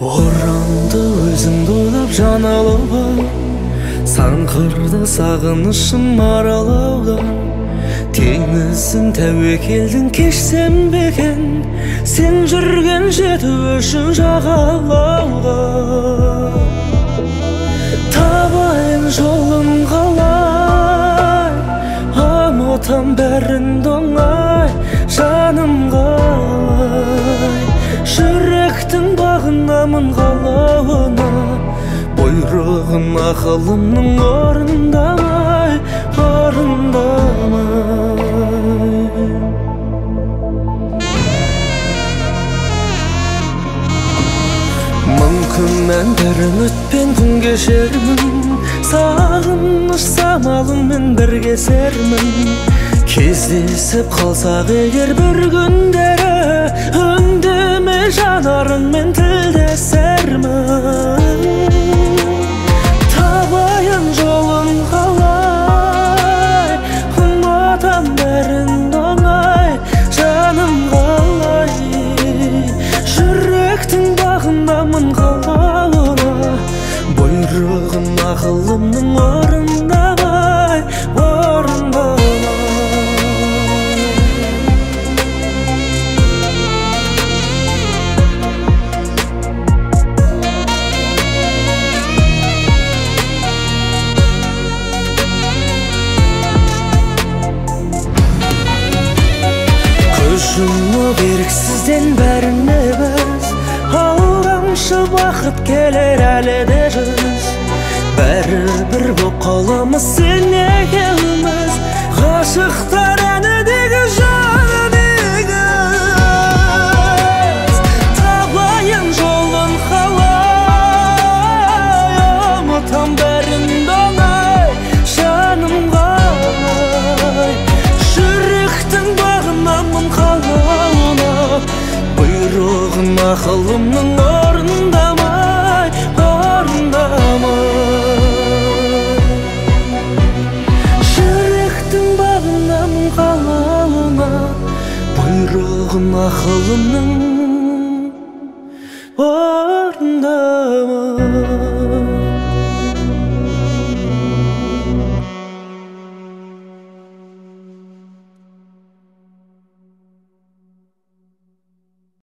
Оранды өзіңді ойлап жан алуға, саңқырды сағынышым аралауға. Теңізін тәуекелдің кешсем бекен, сен жүрген жету үшін жағалауға. Табайын жолын қалай, ұмытам бәрін оңай, жаным қалай. Жүректің бағынамын қалауына, бұйрығын ақылымның орындамай, Мүмкін мен бір үмітпен күн кешермін, сағыныш самалымен бірге сермін. Кездесіп қалсақ егер бір күндері, үндеме жанарыңмен тілдесермін. Табайын жолын қалай, ұмытам бәрін оңай, жаным қалай. Жүректің бағындамын қалауына, бұйрығын ақылымның орындамай, Күшімі беріксізден бәріне біз, алдамшы бақыт келер әлі де жүз. Бәрі бір боп қаламыз сен екеуміз, ғашықтар әнідегі жаны негіз. Табайын жолын қалай, ұмытам бәрін оңай, жаным қалай. Жүректің бағынамын қалауына, бұйрығын ақылымның орындамай, Жүректің бағынамын қалауына, бұйрығын ақылымның орындамай.